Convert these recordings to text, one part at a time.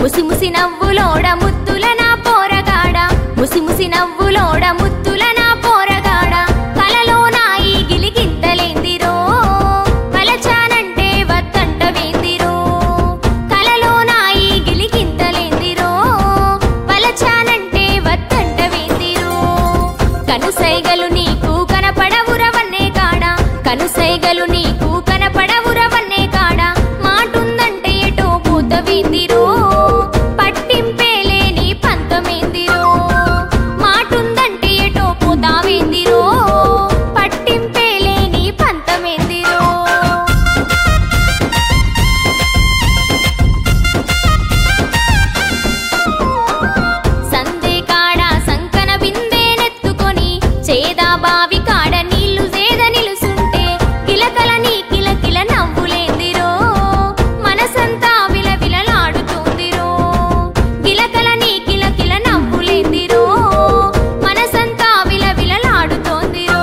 ముసి ముసి నవ్వులోడ ముత్తుల నా పోరగాడ ముసి ముసి నవ్వులోడ ముత్తుల నా పోరగాడ కలలో నా ఈ గిలిగింతలేందిరో వలచానంటే వద్దంట వేందిరో కలలో నా ఈ గిలిగింతలేందిరో వలచానంటే వద్దంట వేందిరో కనుసైగలు నీకు కనపడవురవన్నే కాడ కనుసైగలు నీకు కనపడవురవన్నే కాడ మాటుందంటే ఎటో పోతవేందిరో పట్టింపేలేని పంతమేందిరో మాటుందంటే ఎటో పోతావేందిరో పట్టింపేలేని పంతమేందిరో సందే కాడ సంకన బిందెనెత్తుకొని చేదా బావి కాడ నీళ్లు చేద నిలుసుంటే కిలకల నీ కిలకిల నవ్వులేందిరో మనసంతా విలవిలలాడుతుందిరో కిలకల నీ కిలకిల నవ్వులేందిరో మనసంతా విలవిలలాడుతోందిరో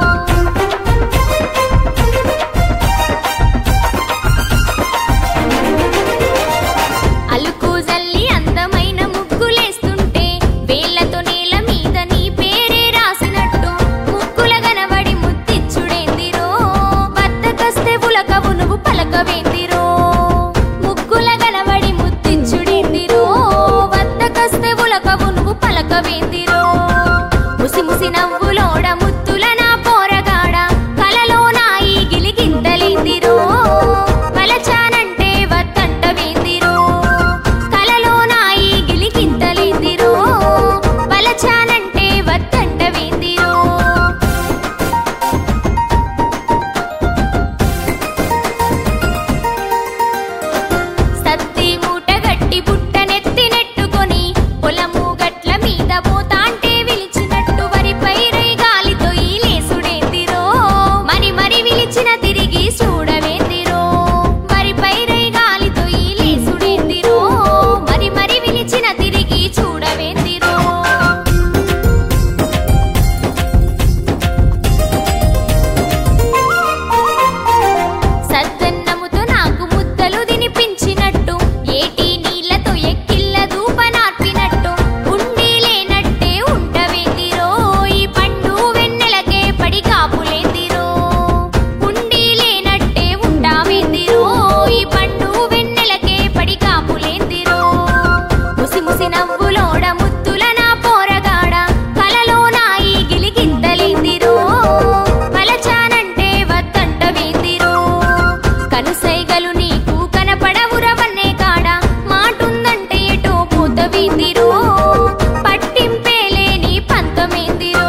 అలుకు జల్లి అందమైన ముగ్గులేస్తుంటే వేళ్లతో నేల మీద నీ పేరే రాసినట్టు ముగ్గుల గనబడి ముద్దిచ్చుడేందిరో వద్దకొస్తే ఉలకవు నువ్వు పలకవేందిరో ముగ్గుల గనబడి ముద్దిచ్చుడేందిరో వద్దకొస్తే ఉలకవు నువ్వు పలకవేందిరో ముసి ముసి నవ్వులోడ ముత్తుల నా పోరగాడ కలలో నా ఈ గిలిగింతలేందిరో వలచానంటే వద్దంట వేందిరో కలలో నా ఈ గిలిగింతలేందిరో వలచానంటే వద్దంట వేందిరో సత్తి మూట గట్టి బుట్టనెత్తి నెట్టుకొని పొలము గట్ల మీద పోతాంటే విలిచినట్టు వరిపై రై గాలితో ఈ లేసుడేందిరో మరి మరి విలిచిన తిరిగి చూడవేందిరో వరిపై రై గాలితో ఈ లేసుడేందిరో మరి మరి విలిచిన తిరిగి చూడవేందిరో సద్దన్నముతో నాకు ముద్దలు తినిపించినట్టు ఏటి నీళ్లతో ఎక్కిళ్ళ దూప నార్పినట్టు ఉండి లేనట్టే ఉండవేందిరో ఈ పండు వెన్నెలకే పడి కాపులేందిరో ఉండి లేనట్టే ఉంటావేందిరో ఈ పండు వెన్నెలకే పడి కాపులేందిరో ముసి ముసి నవ్వులోడ ముత్తుల నా పోరగాడ కలలో నా ఈ గిలిగింతలేందిరో వలచానంటే వద్దంట వేందిరో కనుసైగలు నీకు కనపడవురవన్నే కాడ మాటుందంటే ఎటో పోతవేందిరో పట్టింపేలేని పంతమేందిరో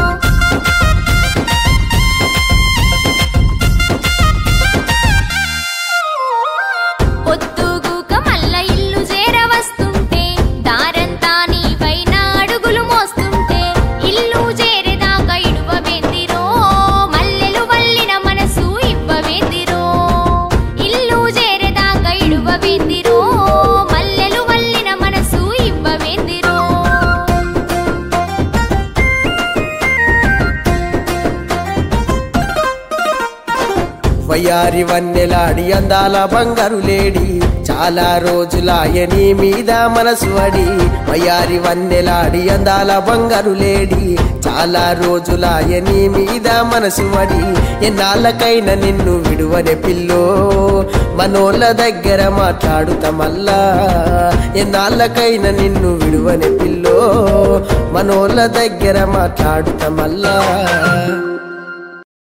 పొద్దుగూక మల్ల ఇల్లు చేరవస్తుంటే దారంతా నీవైన అడుగులు మోస్తుంటే ఇల్లు చేరేదాకా ఇడువవేందిరో మల్లెలు వల్లిన మనసు ఇవ్వవేందిరో ఇల్లు చేరేదాకా ఇడువవేందిరో మల్లెలు వల్లిన మనసు ఇవ్వవేందిరో వయ్యారి వన్నెలాడి అందాల బంగారు లేడి చాలా రోజులాయని మీద మనసు అడి వయ్యారి వన్నెలాడి అందాల బంగారు లేడి చాలా రోజులాయని మీద మనసు అడి ఎన్నాళ్ళకైనా నిన్ను విడువనే పిల్లో మనోళ్ళ దగ్గర మాట్లాడుతా మల్లా ఎన్నాళ్ళకైనా నిన్ను విడువనే పిల్లో మనోళ్ళ దగ్గర మాట్లాడుతా మల్లా